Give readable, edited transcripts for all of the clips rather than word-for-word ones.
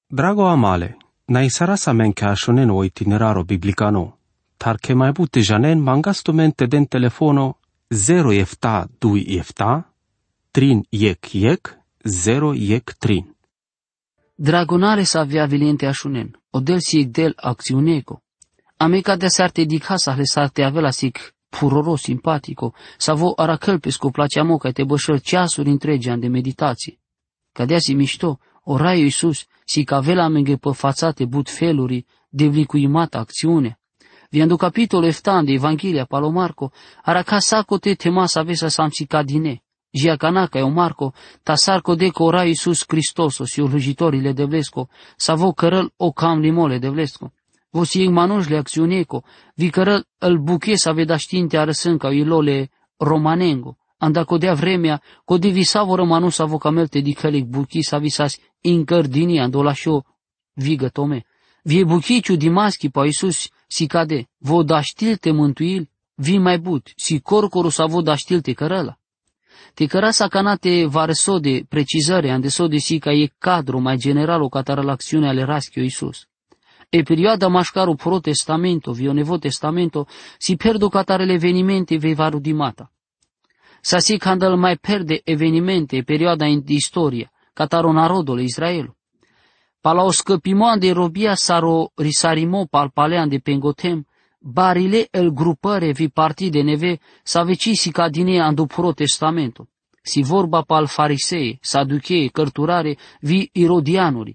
Drago amale, na isarasa menke ashonen o itineraro biblicano, tar che mai bute janen mangasto mente den telefono 0 efta 2 efta, trin yek, 0 yek trin. Dragonare sa avea vilente ashunen, o del si del acțiuneco. Amica de sarte di casa le sarte avea sic puroro simpatico, sa vo aracăl pe scoplaceamo ca te bășăl ceasuri întregi an de meditație. Cadea si mișto, o raiu Iisus, si ca vela menge pe fațate but feluri, de vlicuimata acțiune. Viando capitolul eftan de Evanghelia Palomarco, araca saco te temasa avesa samsica dine. Jia canaca eu Marco, ta sarco de că ora Iisus Hristosos și urlujitorile de vlesco, sa vo cărăl o cam limole de vlesco. Vo si ing manușle acțiuneco, vi cărăl îl buche sa veda știinte arăsânca ilole romanengo. Anda codea vremea, code visavo rămanu sa vo camelte di călic buchi sa visas incărdini andolașo vigă tome. Vie buchiciu di maschi pa Iisus si cade, vo da știlte mântuil, vi mai but, si corcoru sa vo da știlte cărăla. Te căra sa canate varso de precizare, andeso de si ca e cadru mai general o catară l'acțiune ale raschio Iisus. E perioada mașcaru protestamento, vio nevo testamento, si perdo catarele evenimente vei varu di mata. Sa si candăl mai perde evenimente perioada in istoria, cataro narodul Israelu. Pala o scăpimoan de robia saro risarimo pal palean de pengotem, barile el grupăre vi partide neve sa vecisi ca dine andu protestamento. Si vorba pal farisee, saduchee, cărturare, vi irodianuri.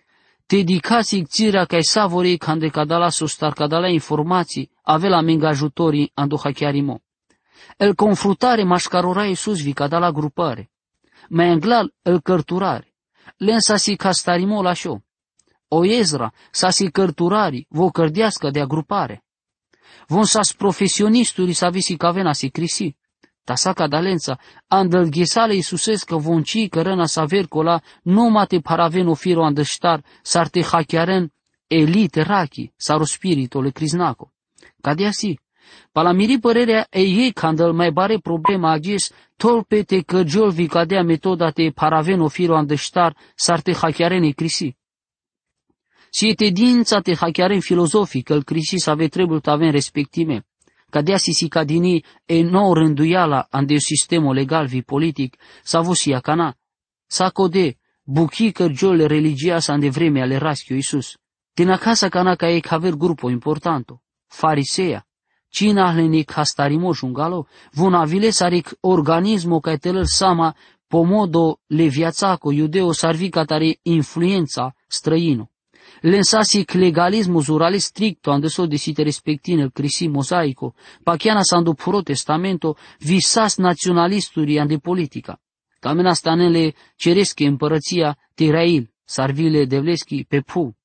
Te dicasi țirea ca savore cande cadala sustar cadala informații avea menga ajutorii andu hachiarimo. El confruntare mașcarora Iisus vi cadala grupare. Mai englal el cărturare. Lensa si castarimo la șo. O Ezra sa si cărturari vo cărdească de agrupare. Von sas profesionisturi sa visi cavena si crisi. Ta sa cadalența, andăl ghesale Iisusescă von ci cărăna sa vercola, nu mate paraveno firo andăștar, s-ar te hachiaren elite rachi, saro spiritole criznaco. Cadea si. Palamiri părerea e ei candăl mai bare problema agis, tolpe te căgiol vi cadea metoda te paraveno firo andăștar, s-ar te hachiaren e crisi. Si ete dința te hachiaren filozofic, îl crisi să ave trebuie să avem respectime. Cadea si cadini e nou rânduiala ande sistemul legal vi politic, s-a vosia cana. Sa code, buchi cărgiole religia sa ande vreme ale raschio Iisus. Din acasă cana ca e caver grupo importanto. Fariseia. Cina ahleni castarimo jungalo, vuna vile saric organismo ca telăl sama pomodo le viațaco iudeo sarvi catare influența străino. Lensasic legalismo zurali stricto andeso de site respectine il crisi mosaico, pachiana sandu protestamento visas naționalisturi ande politica. Camena stanele ceresche împărăția Tirail, sarvile devleschi pe pu.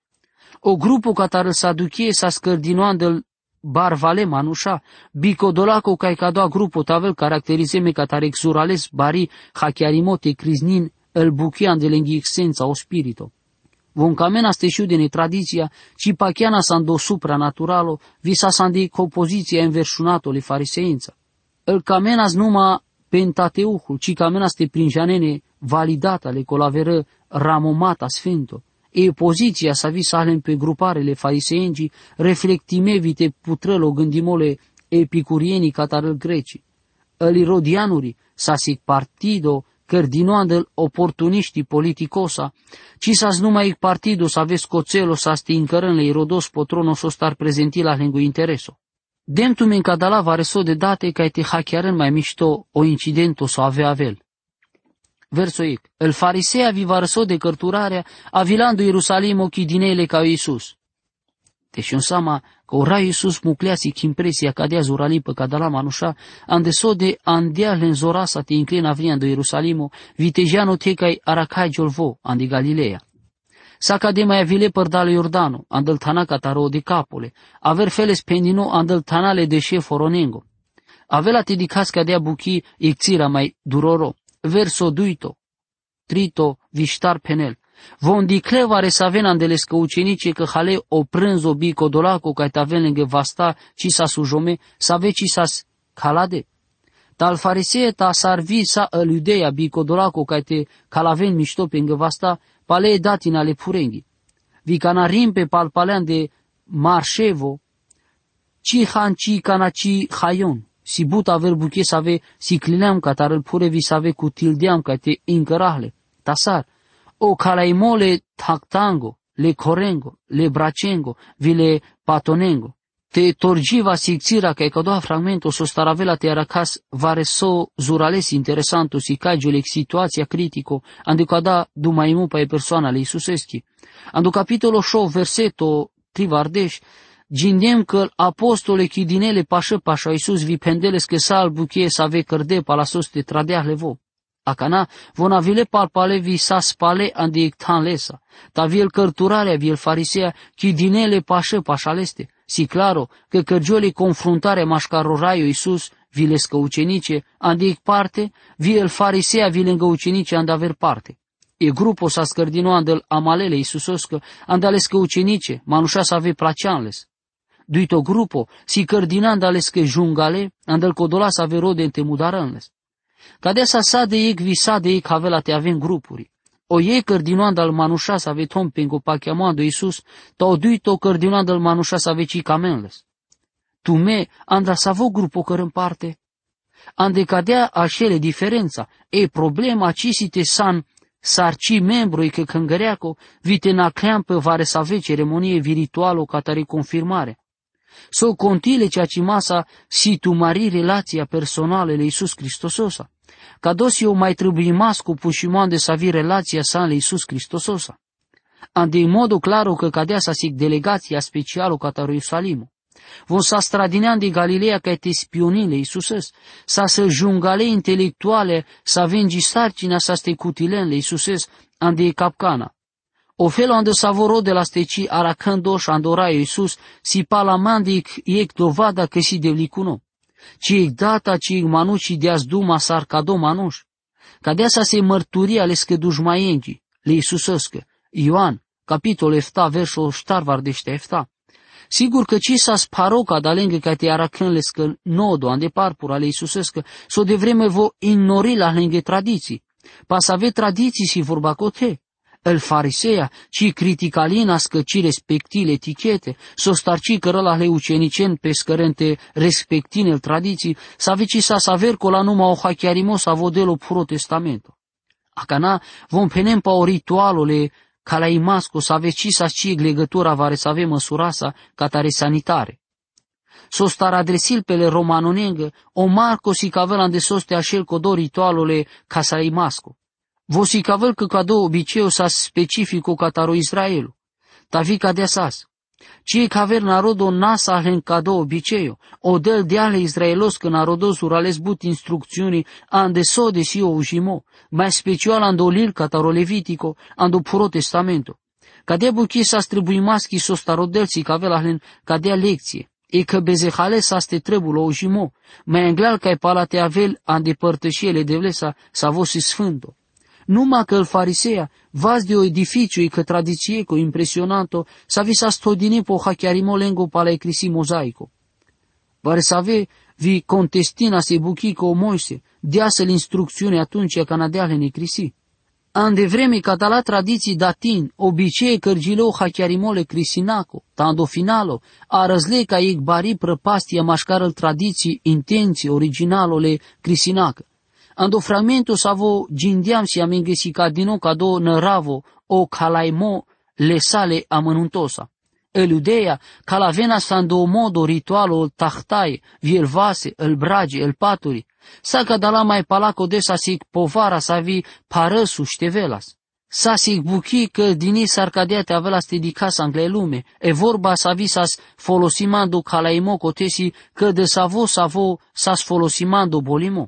O grupo catar saduchie sa scărdinoandel barvale manușa, bicodolaco cai cadoa grupo tavel caracterizeme catare exurales bari hachiarimote criznin el buchian de lenghi exența o spirito. Von camena steșiudene tradiția, ci pachiana sando supranaturalo, visa sandi compoziția înverșunatole fariseința. El camenas numa pentateuhul, ci camena ste prinjanene validata le colaveră ramomata sfânto. E poziția sa visa alen pe gruparele fariseengi, reflectimevite putrălo gândimole epicurienii catarăl greci. El irodianuri, sasic partido, cărdinoandel oportuniștii politicosa, ci sas numai partido sa ves coțelo sa sti încărânle irodos potronos o star prezenti la lengu intereso. Demtumen cadala vareso de date ca te hachiarân mai mișto o incidento sa avea avel. Verso ec, el farisea vi vareso de cărturarea avilandu Ierusalim ochii dinele ca Iisus. Deși în sama că ora Iisus mucleasic impresia cadea zurali pe cadala manușa, andeso de andea lenzorasa te inclina vriando Ierusalimo, vitejeano te cai aracai giolvo, andi Galileea. Sa cade mai avile părdale Iordano, andel tana cataro de capole, aver feles pendino andel tanale de șef foronengo. Avela te dicas cadea buchi icțira mai duroro, verso duito, trito viștar penel. Von diclevare să avem andeles că ucenice că hale o prânzo bico dolaco ca te avem lângă vasta ci sa sujome, să ave ci sa calade. Tal farisee ta sarvi sa iudeia bico dolaco ca te calaven mișto pe lângă vasta, pale datina le purenghi. Vi cana rimpe pal palean de marșevo, ci hanci cana ci hayon. Si but aver buche save si clineam catar îl pure vi save cu tildeam ca te incărahle. Tasar. O calaimole tactango, le corengo, le bracengo, vi le patonengo. Te torgiva sicțira ca ecodoa fragmento so staravela te aracas vare so zurales interesanto si cagiule situația critico andicada dumaimu pa e persoana le Isuseschi. Andu capitolo 6 verseto trivardeș gindem că apostole chidinele pașă pașa Iisus vi pendeles că sal buchie să ave cărde pa la sos te tradea levo. Acana vona vile palpale vi sa spale andi ectan lesa. Ta viel cărturarea viel farisea chidinele pașă pașa leste. Si claro că cărgiole confruntare mașcaroraio Iisus vile scăucenice andi parte, viel farisea vile îngăucenice and aver parte. E grupo sa scărdino andel amalele Iisusoscă andale scăucenice, manușa să ave placeanles. Duito grupo, si cărdinan ales că jungale, andel codola să ave rode înte mudaranles. Cadea sa de ec visa de ec avea te avem grupuri. O e cărdinoan al manușa să ave tom pengo pacheamoando Iisus, ta o duito cărdinoan al manușa să ave ci camenles. Tu me, andra să avo grupo căr în parte. Ande cadea așele diferența, e problema ci si te san sarci membroi că căngăreaco, vite nacleam pe vare să ave ceremonie viritualo ca tare confirmare. So contile ceea ce masa si tu mari relația personală le Iisus Hristososa. Ca dos eu mai trebuie mas cu pușimoan de să avi relația sa le Iisus Hristososa. Ande în modul claro că cadea să sic delegația specială ca tare Ierusalimul. Von sa stradinean de Galileea ca te spionile Iisuses, să jungale intelectuale să avengi sarcina să ste cutilenle Iisuses ande capcana. O fel ande savoro de la steci aracândoș andoraio Iisus si palamandic ec dovada că si devlicuno. Ci ec data ci ec manuși deas duma sarcado manuș. Cadea să se mărturia ales că dușmaiengi le Iisusescă. Ioan, capitol 7, versul ștarvar de ștefta. Sigur că ci s-a sparoca da lângă ca te aracânles că nodo ande parpura le Iisusescă, so de vreme vo ignori la lângă tradiții. Pas ave tradiții si vorba cote. El farisea, ci criticalinas că ci respectile etichete, so starci că răla le ucenicen pe scărente respectine tradiții, să aveci sa saver cola numai o hachiarimos avodelo puro testamento. Acana vom penem pa o ritualole ca la imasco să aveci sa ci legătura vare să ave măsurasa ca tare sanitare. So star adresil pe le romanonengă, o marco si cavelan de soste așel codo ritualole ca sa imasco. Vosi cavel că cadou obiceu sa specifico cataro Israelu. Tavi cadea sas. Cie caver narodo nasa len cadou obiceu. O del deale Israelos că narodos urales but instrucțiuni ande so de si o ujimo, mai special ando lil cataro Levitico, ando puro testamento. Cadea buchi sa stribui maschi so starodelsi cavel len cadea lecție. E că bezehale sa ste trebulo ujimo, mai englal ca palate avel ande părtășiele de vlesa sa vosi sfânto. Numai că el farisea, vas de o edificiu e că tradițieco impresionanto, sa vi sa stodini po hachiarimo lengo pala ecrisi mozaico. Vare să ave vi contestina se buchico o Moise, deasă-l instrucțiune atunci ca nadeale în ecrisi. Ande vreme catala tradiții datin, obicei cărgileu hachiarimole crisinaco, tando finalo, a răzle ca ec bari prăpastia mașcară tradiții intenții originalole crisinacă. Ando fragmento savo gindiam si amengesi cadino cado năravo o calaimo le sale amănuntosa. Eludeia calavena stando modo ritualo tahtai, viel vase, el brage, el paturi. Sa cadala mai palaco desa sic povara sa vi parăsu ștevelas. Sa sic buchi că dini sarcadea te avea ste dicas angle lume. E vorba sa vi sas folosimando calaimo cotesi că de savo sas folosimando bolimo.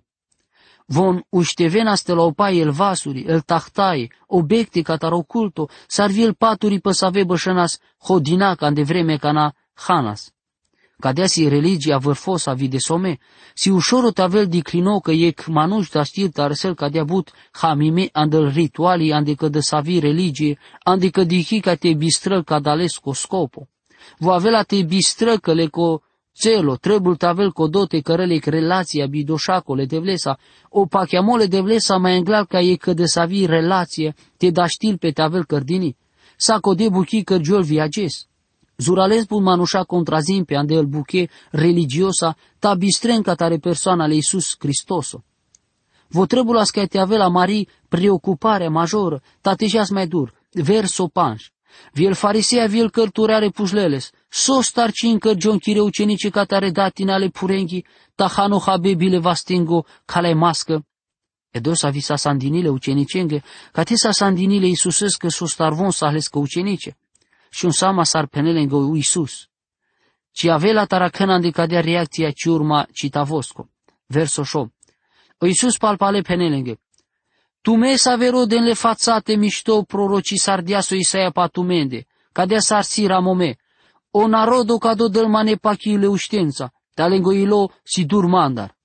Von uștevena stelopai el vasuri, el tahtai, obiecte cataro culto, sarvi el paturi pe save bășănas hodinaca de vreme cana hanas. Cadea si religia vârfosa vide some, si ușorul tavel diclino că ec manuș da stil tarsel cadea but hamime andel rituali ande că de savi religie, ande că dihi ca te bistră cadalesco scopo. Vo avea te bistră că le co Celo, trebul tavel kodote cărele relația bidoșacole devlesa, o pachiamole devlesa mai englal ca e că de savi relație, te da știl pe tavel cărdini, sa code buchi cărgiol viages. Zurales bun manușa contrazim pe ande el buche religiosa, ta bistren ca tare persoana le Iisus Hristoso. Vo trebul as te avea mari preocuparea majoră, ta tejas mai dur, verso panș. Viel farisea viel cărturare pușleles, sos tarcin cărgion chire ucenice ca tare datinale purenghi, ta hano habebile vastingo cale mască. Edos avisa sandinile ucenicenge, ca tesa sandinile Iisusescă sos tarvon sahlescă ucenice. Și un sama s-ar penele în Iisus. Ci avea taracăna de cadea reacția ci urma citavosco. Verso 8. O Iisus palpale penelenghe. Tu mesa vero denle fațate mișto proroci sardiaso Isaia patumende, cadea sarsira mome. O narodo cado del mane pachile uștența, talengo ilo si durmandar.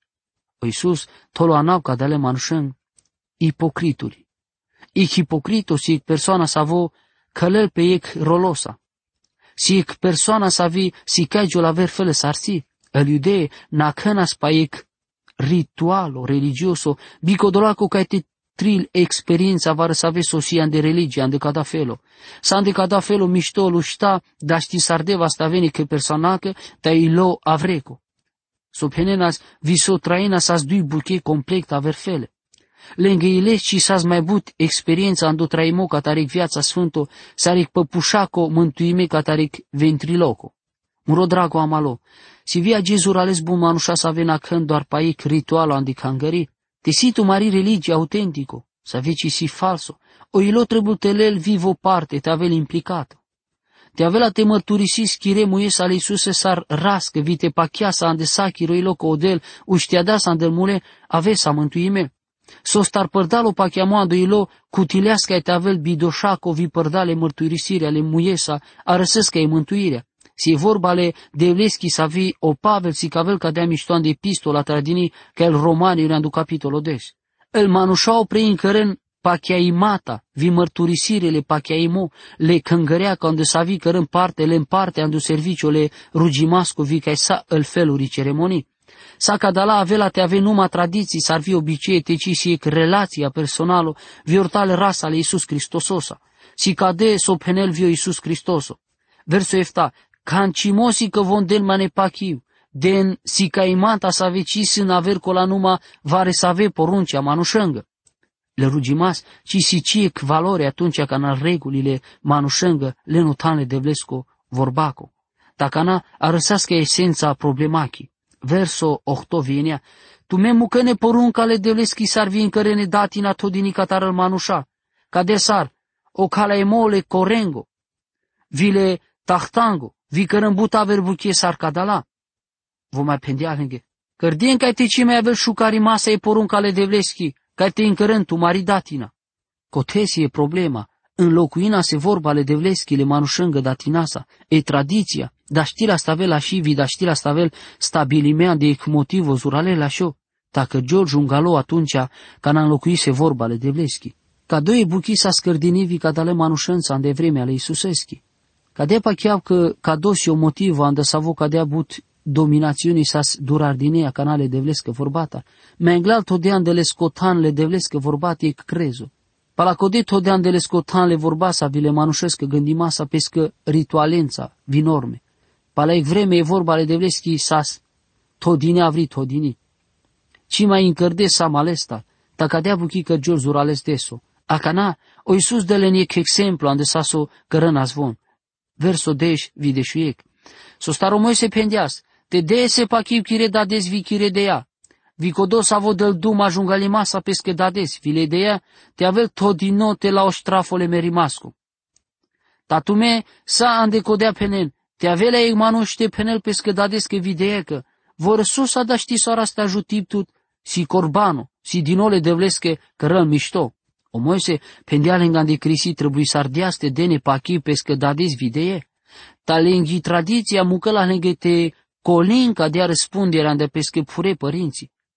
O Iisus tolo anau cadale manușen ipocrituri. Ich hipocritos ic persoana savo călel pe ec rolosa. Si ec persoana savi si caigio la ver fele sarsi, el iudee na cănas pa ec ritualo religioso, bicodolaco ca te tril experiența vară să ave sosian de religie, ande cada felo. Sa ande cada felo mișto lușta, da ști sardeva sta veni că personacă, ta ilo avreco. Subhenenas viso traina sas dui buche complet aver fele. Lângă ele și s-ați mai but experiența ando traimo cataric viața sfânto, saric păpușaco mântuime cataric ventriloco. Muro drago amalo, si via Gesù ales bun manușa să avea când doar paic ritualo andicangări, te situ mari religie autentico, să veci si falso, o ilo trebuie telel vivo parte, te avel implicato. Te avea te mărturisi schire muies ale Iisuse sar rască, vite pachiasa ande sachiro ilo codel, uștiadas andel mule, avesa mântuime. So star părdalo pachiamoando ilo, cutilească ai te avel bidoșaco vi părdale mărturisire ale muiesa, arăsescă ai mântuirea. Si e vorba ale devleschi să vi o Pavel si cavel cadea miștoan de epistola tradini ca el romani reandu capitolo 10. El manușau prin cărân pachiaimata, vi mărturisirele pachiaimo, le căngărea ca unde să vi cărân parte, le împarte andu serviciu le rugimasco vi ca sa el feluri ceremonii. Sa cadala avea te ave numai tradiții, s-ar fi obicei teci si ec relația personală, viortale rasa ale Iisus Hristososa. Si cade sophenel vio Iisus Hristoso. Verso efta, cancimosi că von del mane pachiu, den si caimanta sa veci în aver cola numa vare să ave poruncea manușângă. Le rugimas, ci si ciec valore atunci ca în regulile manușângă le nutanle devlesco vorbaco. Dacă na arăsească esența problemachii. Verso 8 vienea, tu me mucăne poruncale devleschi sar vin cărene datina todini catarăl manușa, ca de sar, o cala emole corengo, vile tahtango, vi cărân buta verbuchie sar cadala. Vă mai pendea lânghe, cărdien ca te ce mai avel șucari masa e poruncale devleschi, ca te încărân tu mari datina. Cotesi e problema, în locuina se vorba ale devleschile manușângă datinasa, e tradiția, da știla stavel așa vi, da știla stavel stabilimea de motivul zurale la șo, dacă George Ungalo atunci ca n-a înlocuise vorba ale devleschi. Ca doi buchi s-a scărdinivi ca dale manușânța în de vreme ale Iisuseschi. Ca de pacheau că ca dosi o motivă andă savo ca de but dominațiunii sas durardinea canale devlescă vorbata, mai înglal todean de le scotanle devlescă vorbate e crezu. Palacode todean de le scotanle vorbasa vile manușescă gândimasa pescă ritualența, vinorme. Palaic vreme e vorba ale devleschi sas todine avri todini. Ci mai încărde sa malesta, ta cadea buchi că George Zurales deso. Acana, o Iisus de leniec exemplu ande saso cărăna zvon. Verso 10 videșuiec. So staro Moise pendeas, te dese pachiu chire dades vi chire de ea. Vi codos avo del dum ajungalimasa pesche dades, vile de ea, te avel todinote la o strafole merimasco. Tatume sa ande codea penen, te avea ei manuște penel pesche dades că videecă, vor sus a da ști soara asta jutiptut, si corbano, si dinole devlesche cărăl mișto. O Moise pendea lengan de crisi trebuie să ardeaste dene pachiu pesche dades videe. Ta lenghi tradiția mucă la lenghe te colinca de a răspunderea de pesche pure părinții.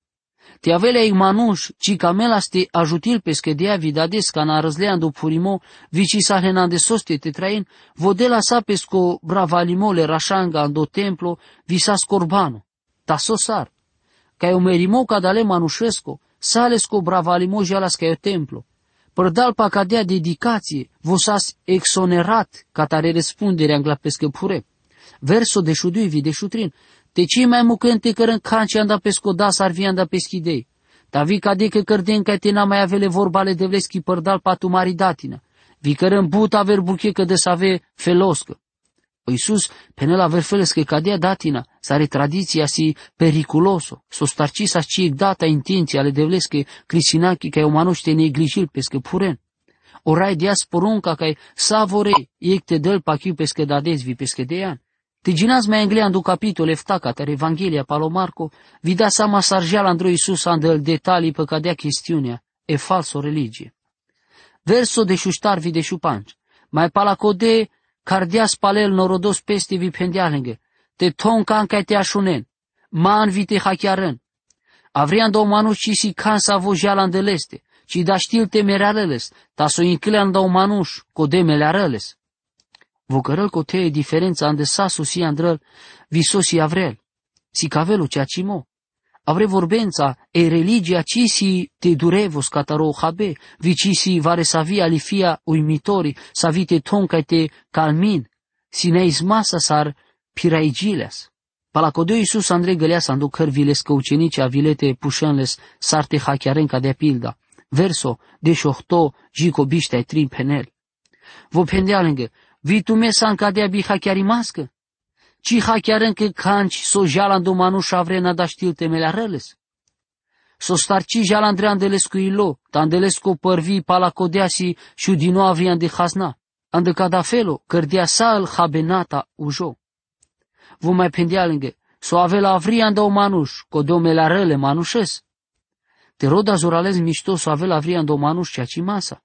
Te avele igmanush, ci camelas te ajutil peskedea vidades ca na răzleando purimo, vici sa henande soste te train, vodela sa pesco bravalimo le rashanga ando templo, visa scorbano. Ta sosar. Ca eu merimo cadale manușesco, salesco bravalimo jalas ca eu templo. Părdal pa cadea dedicație, vosas exonerat, ca tare răspunderea angla pescă pure. Verso de șudui vi de șutrin, te cei mai mucânte cărân canci anda pesco da sarvi anda peschidei. Ta vi cade că cărden ca tena mai avele vorbale de vleschi părdal patu mari datina. Vi cărân but aver buche că de save feloscă. O Iisus, penel aver felescă cadea datina, sare tradiția si periculoso, so starcisa ci data intenția ale de vlesche crisinachi ca umanoște neglijil pescă puren. Orai dias porunca ca savore ecte del pachiu pescă dades vi pescă dean. Te ginas mai engleando capitol eftaca ter Evanghelia Palomarco, vi da sama sarjal andro Iisus andel detalii pe cadea chestiunea, e falso religie. Verso de șuștar vi de șupanci, mai palacode cardias palel norodos peste vi pendealenge, te toncan ca te așunen, man vi te hachiaren. Avrian do manus ci si cansa vojala andeleste, ci da știl temeraleles, ta so inclean do manus co demelarales. Vocărăl cotee diferența ande sasu si andrăl visosi avrel, si cavelu cea cimo. Avre vorbența e religia ci si te durevos cataro habe, vici si vare savia alifia uimitori, savite tonca te calmin, si neis masa sar piraigileas. Palacodeu Iisus Andrei găleas andu cărviles că ucenici avilete pușânles sarte hachiarenca de pilda. Verso de șohto gico biștea trin penel. Vo pendealengă, vi tu mesan cadea bi hachiarimască? Ci hachiarâncă canci so jalando manuș avrena da știl temele arăles? So starci jalandreandeles cu ilo, tandeles cu părvi palacodeasi și dino avrian de hasna. Andă cadafelo, cărdea sa îl habenata ujo. Vo mai pendealengă, so avela avrian da o manuș, co domele arăle manușes? Te roda zorales mișto so avela avrian da o manuș ceaci masa.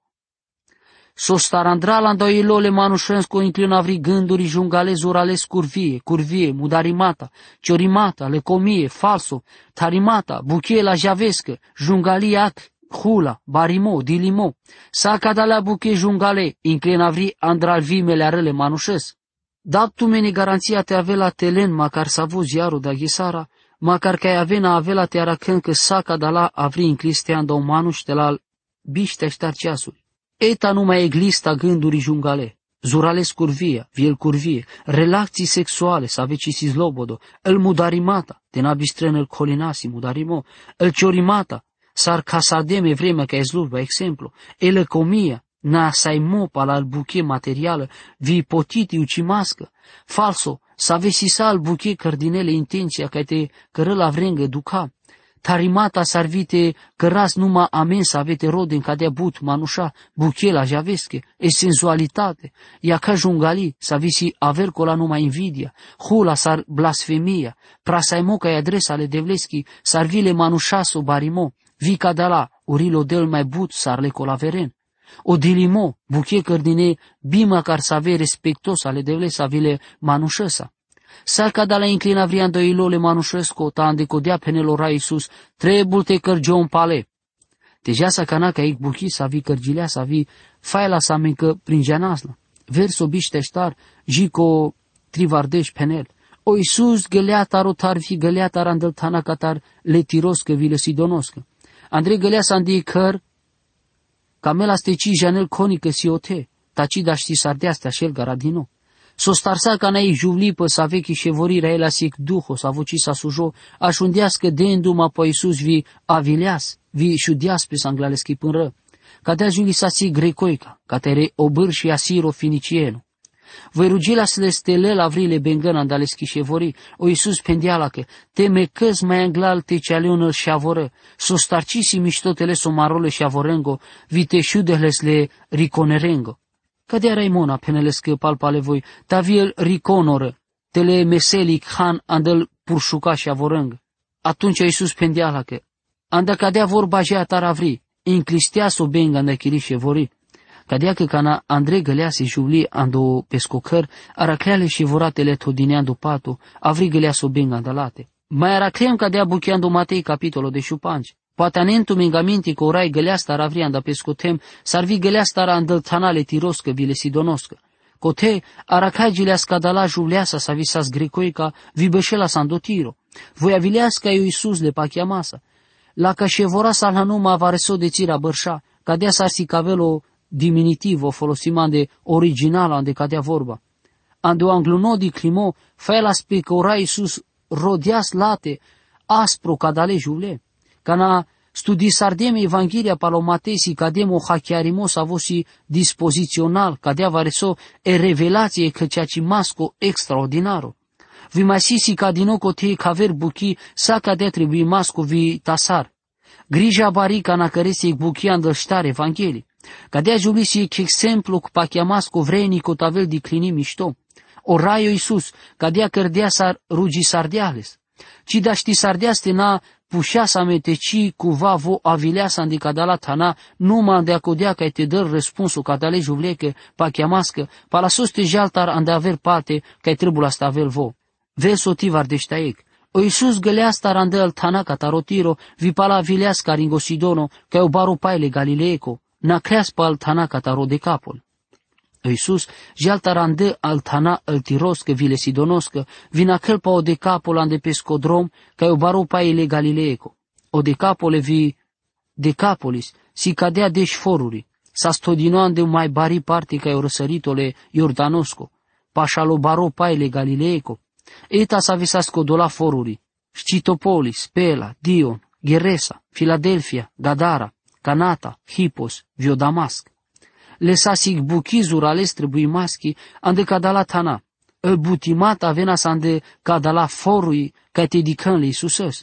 So starandrala andau ilole manușensco inclin avri gânduri jungale zorales curvie, mudarimata, ciorimata, lecomie, falso, tarimata, buchie la javescă, jungaliac, hula, barimo, dilimo, sa cadalea buchie jungale, inclin avri andralvimele arele manușes. Dat tu meni garanția te avela telen, macar să vuz iarul da ghisara, macar că ai avena avela te aracân că sa cadala avri inclistean da manuș te la biște ștar ceasuri. Eta numai eglista gânduri jungale, zurales curvia, viel curvie, relații sexuale, să aveci si zlobodo, el mudarimata, te nabistrân el colinasi mudarimo, el ciorimata, sar casademe vremea ca e slujba, exemplu, el comia, na saimopa la buche materială, vi potiti ucimască, falso, să aveci sal buche cărdinele intenția ca te cără la vrengă duca, tarimata sarvite căras numai amen să avete rode în cadea but, manușa, buchela, javesche, e sensualitate, ia ca jungali, să avisi aver cola numai invidia, hula sar blasfemia, prasaimoca e adresa ale devleschi, sarvile manușaso barimo, vica de la, urilo del mai but, sar le colaveren. O dilimo, buche cărdine, bima car să ave respectos ale devles savile manușăsa. Saca da la inclina vrian do ilole manușesco, ta andecodea penelora Iisus, trebulte cărgion pale. Deja sa canaca ic buchi să avi cărgilea, să avi faila sa mencă prin janasla. Verso biște ștar, jico trivardeș penel. O Iisus gălea tarotar fi gălea tarandel tana catar le tiroscă vi le sidonoscă. Andrei gălea sa andi căr, camela steci janel conică siote, taci da ști sardeastea șel garadino. So starsa ca na-i juvlipă să avechi șevorirea el asic duho, să avoci sa sujo, așundească denduma po Iisus vi avileas, vi șudias pe sanglaleschi pânră, ca de ajuli sa si grecoica, ca tere obâr și asiro finicienu. Voi rugila să le stele la vrile bengăna andaleschi șevori, o Iisus pendeala că, teme căz mai anglal te cealeună șavoră, so starcisi miștotele so marole șavorengo, vi te șudehles le riconerengo. Cadea Raimona penelescă palpale voi, ta viel riconoră, tele meselic han andel purșuca și avorâng. Atunci Iisus pendeala că, anda cadea vorba jea taravri, inclistea so benga andachiri șevori. Cadea că cana Andrei gălea se juvli ando pescocăr, aracleale șevoratele todineando pato, avri gălea so benga andalate. Mai araclem ca de bucheando Matei capitolo de šupanci. Poate anentu mengaminti că orai găleastara avrianda pescotem, sarvi găleastara andăltanale tiroscă vile sidonoscă. Cote aracai gileasca dala juleasa sa visas grecoica vibășela sandotiro. Voi avileasca eu Iisus le pachiamasa. La ca șevora salhanuma avareso de țira bărșa, cadea sarsi cavelo diminitivo folosiman de original ande cadea vorba. Ande o anglunodi climo, faela spe că ora Iisus rodias late, aspro cadale jule. Cana studi sardeme Evanghelia palomatesi cadem o hacchiarimos avosi dispozițional, cadea vareso e revelație că ceea ce masco extraordinaro. Vi masisi ca dinoco te caver buchi sa cadea trebuie masco vi tasar. Grija barica na cărese buchi andălștare Evanghelii. Cadea julisi că exemplu cu pachiamasco vrenico tavel di clini mișto. O raio Iisus, cadea cărdea sar rugi sardeales. Ci da ști sardeaste na pușeasa meteci cuva vo avileasa de cadala tana, numai de acodea că te dă răspunsul cadale juvlecă, pachiamască, pala soste jaltar ande aver parte, că trebuie asta avel vo. Verso tivar deștaec. O Iisus găleasta rande al tana catarotiro, vi pala avileasca ringosidono, că o baro paile Galileeco, na creaspa al tana cataro de capul. Iisus jalta rande al tana al tiroscă vile sidonoscă, vina călpa o de capul ande pescodrom, că o baro paile Galileeco. O de capole vi Decapolis, si cadea deși foruri, sa stodino ande mai bari parte ca o răsăritole Iordanosco, pașalo baro paile Galileeco. Eta sa visa scodola foruri, Scitopolis, Pela, Dion, Geresa, Filadelfia, Gadara, Canata, Hippos, Viodamasc. Lesasic buchizur ales trebuie maschi, ande cadala tana. El butimat avena sa ande cadala forui, ca te dican le Iisusăs.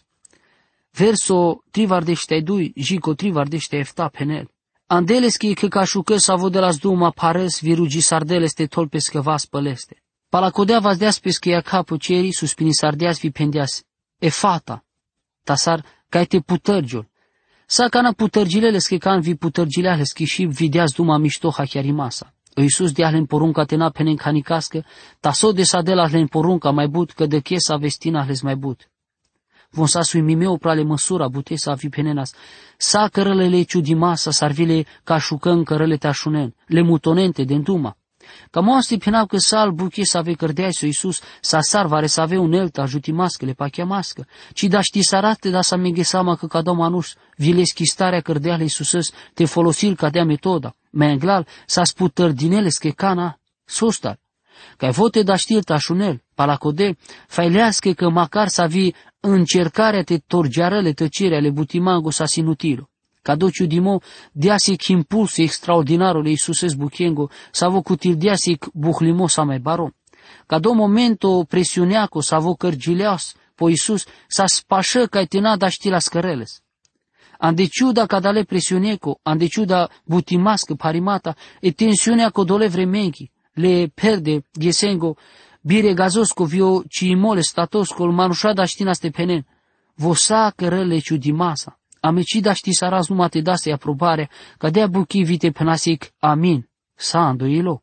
Verso trivardește dui, jico trivardește efta penel. Andeleschi că cașucă sa vo de las duma pares virugi sardeles te tolpes că vas păleste. Palacodea vas deas pescheia capul cerii, suspini sardeas vi pendeas. E fata. Tasar, ca te putărgiol. Sa cana putărgilele schican vi putărgilele schi videas duma mișto hachiarimasa. Iisus de ahlen porunca tena penen canicască, taso de sadela ahlen porunca mai but că de chiesa vestina ahles mai but. Von sa sui mimeo prale măsura bute sa vi penenas. Sa cărălele ciudimasa sarvile cașucăn cărăle tașunen, le mutonente de duma. Ca moasti penau că sal buche să ave cărdeai să Iisus, sa sarvare să ave unelta ajutimască, le pachiamască, ci da ști sarate da să meghesama că ca domanus vileschi starea cărdeale Iisusăs te folosil ca dea metoda, mai englal sa sputărdinele schecana sustar. Ca vote da știl tașunel, palacode, failească că macar să avi încercarea te torgearăle tăcerea le butimango sa sinutilo. Cadociu dimo diasic impulsu extraordinarul Iisuses buchengo savo cutil diasic buhlimo sa mai baro. Cado momento presiuneaco savo cărgileas po Iisus sa spașă ca tina da ști la scăreles. Ande ciuda cadale presiuneco, ande ciuda butimască parimata e tensiunea codole vremenchi, le perde ghesengo, bire gazosco vio ciimole statosco manușada știna stepenen, vosa cărăle ciudimasa. Amecida ști saraz numai te dase aprobare, ca dea buchi vite penasic, amin, sa andoilo.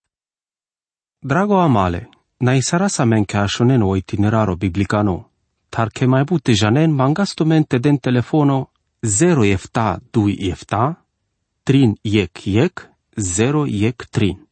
Drago amale, na isara sa men che ashonen o itineraro biblicano, tar che mai bute janen mangastumente den telefono 0 efta 2 efta, 3 yek 0 yek 3.